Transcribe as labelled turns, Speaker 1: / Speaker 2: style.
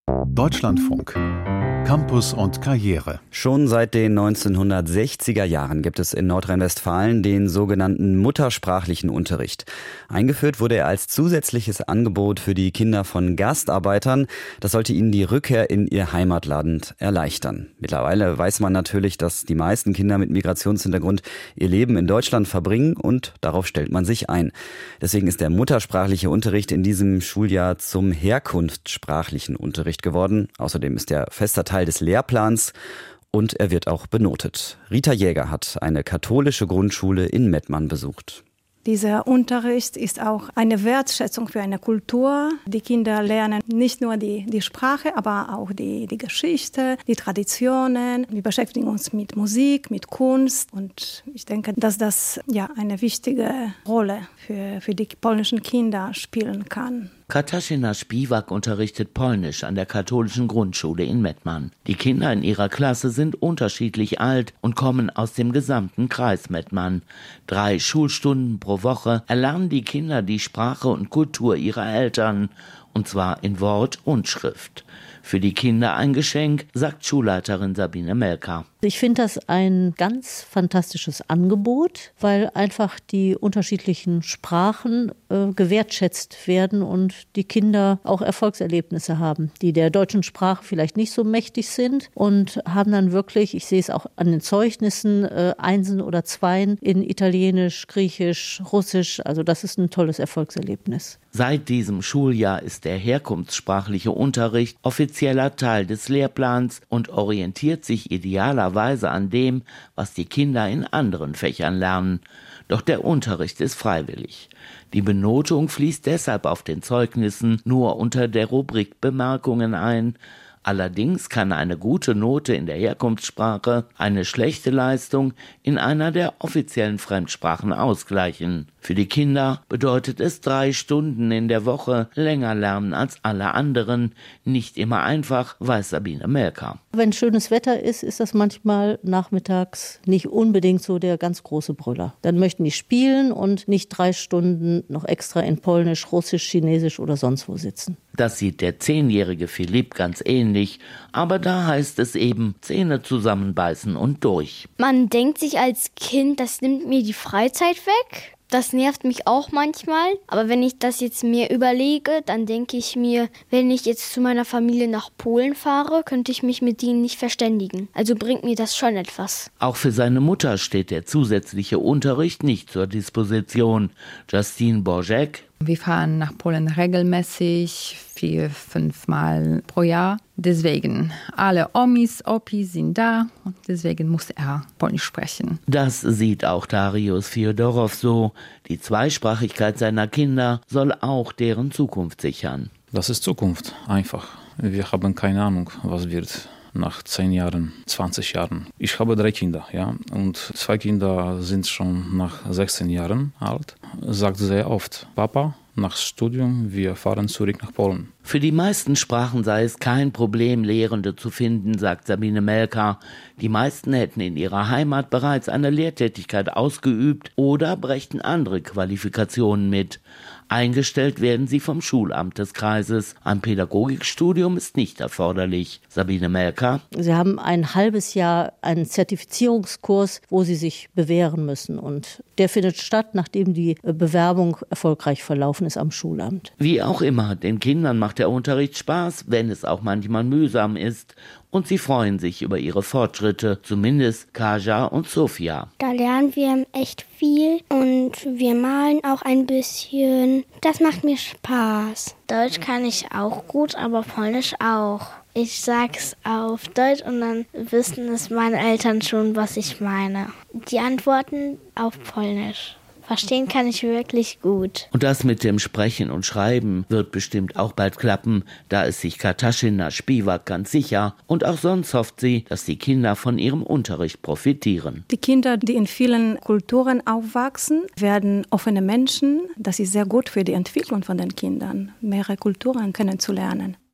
Speaker 1: Deutschlandfunk. Campus und Karriere.
Speaker 2: Schon seit den 1960er Jahren gibt es in Nordrhein-Westfalen den sogenannten muttersprachlichen Unterricht. Eingeführt wurde er als zusätzliches Angebot für die Kinder von Gastarbeitern. Das sollte ihnen die Rückkehr in ihr Heimatland erleichtern. Mittlerweile weiß man natürlich, dass die meisten Kinder mit Migrationshintergrund ihr Leben in Deutschland verbringen und darauf stellt man sich ein. Deswegen ist der muttersprachliche Unterricht in diesem Schuljahr zum herkunftssprachlichen Unterricht geworden. Außerdem ist er fester Teil des Lehrplans und er wird auch benotet. Rita Jäger hat eine katholische Grundschule in Mettmann besucht.
Speaker 3: Dieser Unterricht ist auch eine Wertschätzung für eine Kultur. Die Kinder lernen nicht nur die Sprache, aber auch die Geschichte, die Traditionen. Wir beschäftigen uns mit Musik, mit Kunst. Und ich denke, dass das eine wichtige Rolle für die polnischen Kinder spielen kann.
Speaker 4: Katarzyna Spiewak unterrichtet Polnisch an der katholischen Grundschule in Mettmann. Die Kinder in ihrer Klasse sind unterschiedlich alt und kommen aus dem gesamten Kreis Mettmann. 3 Schulstunden pro Woche erlernen die Kinder die Sprache und Kultur ihrer Eltern, und zwar in Wort und Schrift. Für die Kinder ein Geschenk, sagt Schulleiterin Sabine Melker.
Speaker 5: Ich finde das ein ganz fantastisches Angebot, weil einfach die unterschiedlichen Sprachen gewertschätzt werden und die Kinder auch Erfolgserlebnisse haben, die der deutschen Sprache vielleicht nicht so mächtig sind und haben dann wirklich, ich sehe es auch an den Zeugnissen, Einsen oder Zweien in Italienisch, Griechisch, Russisch. Also das ist ein tolles Erfolgserlebnis.
Speaker 4: Seit diesem Schuljahr ist der herkunftssprachliche Unterricht offizieller Teil des Lehrplans und orientiert sich idealerweise an dem, was die Kinder in anderen Fächern lernen. Doch der Unterricht ist freiwillig. Die Benotung fließt deshalb auf den Zeugnissen nur unter der Rubrik Bemerkungen ein. Allerdings kann eine gute Note in der Herkunftssprache eine schlechte Leistung in einer der offiziellen Fremdsprachen ausgleichen. Für die Kinder bedeutet es 3 Stunden in der Woche länger lernen als alle anderen. Nicht immer einfach, weiß Sabine Melker.
Speaker 5: Wenn schönes Wetter ist, ist das manchmal nachmittags nicht unbedingt so der ganz große Brüller. Dann möchten die spielen und nicht 3 Stunden noch extra in Polnisch, Russisch, Chinesisch oder sonst wo sitzen.
Speaker 4: Das sieht der 10-jährige Philipp ganz ähnlich, aber da heißt es eben Zähne zusammenbeißen und durch.
Speaker 6: Man denkt sich als Kind, das nimmt mir die Freizeit weg. Das nervt mich auch manchmal, aber wenn ich das jetzt mir überlege, dann denke ich mir, wenn ich jetzt zu meiner Familie nach Polen fahre, könnte ich mich mit ihnen nicht verständigen. Also bringt mir das schon etwas.
Speaker 4: Auch für seine Mutter steht der zusätzliche Unterricht nicht zur Disposition. Justine Borzek:
Speaker 7: Wir fahren nach Polen regelmäßig, 4-5 Mal pro Jahr. Deswegen, alle Opis sind da und deswegen muss er Polnisch sprechen.
Speaker 4: Das sieht auch Darius Fjodorow so. Die Zweisprachigkeit seiner Kinder soll auch deren Zukunft sichern.
Speaker 8: Das ist Zukunft, einfach. Wir haben keine Ahnung, was wird nach 10 Jahren, 20 Jahren. Ich habe 3 Kinder, und 2 Kinder sind schon nach 16 Jahren alt. Sagt sehr oft: Papa, nach Studium, wir fahren zurück nach Polen.
Speaker 4: Für die meisten Sprachen sei es kein Problem, Lehrende zu finden, sagt Sabine Melker. Die meisten hätten in ihrer Heimat bereits eine Lehrtätigkeit ausgeübt oder brächten andere Qualifikationen mit. Eingestellt werden sie vom Schulamt des Kreises. Ein Pädagogikstudium ist nicht erforderlich. Sabine Melker:
Speaker 5: Sie haben ein halbes Jahr einen Zertifizierungskurs, wo sie sich bewähren müssen. Und der findet statt, nachdem die Bewerbung erfolgreich verlaufen ist am Schulamt.
Speaker 4: Wie auch immer, den Kindern macht der Unterricht Spaß, wenn es auch manchmal mühsam ist. Und sie freuen sich über ihre Fortschritte, zumindest Kaja und Sofia.
Speaker 9: Da lernen wir echt viel und wir malen auch ein bisschen. Das macht mir Spaß.
Speaker 6: Deutsch kann ich auch gut, aber Polnisch auch. Ich sag's auf Deutsch und dann wissen es meine Eltern schon, was ich meine. Die antworten auf Polnisch. Verstehen kann ich wirklich gut.
Speaker 4: Und das mit dem Sprechen und Schreiben wird bestimmt auch bald klappen. Da ist sich Katarzyna Spiewak ganz sicher. Und auch sonst hofft sie, dass die Kinder von ihrem Unterricht profitieren.
Speaker 3: Die Kinder, die in vielen Kulturen aufwachsen, werden offene Menschen. Das ist sehr gut für die Entwicklung von den Kindern, mehrere Kulturen kennenzulernen.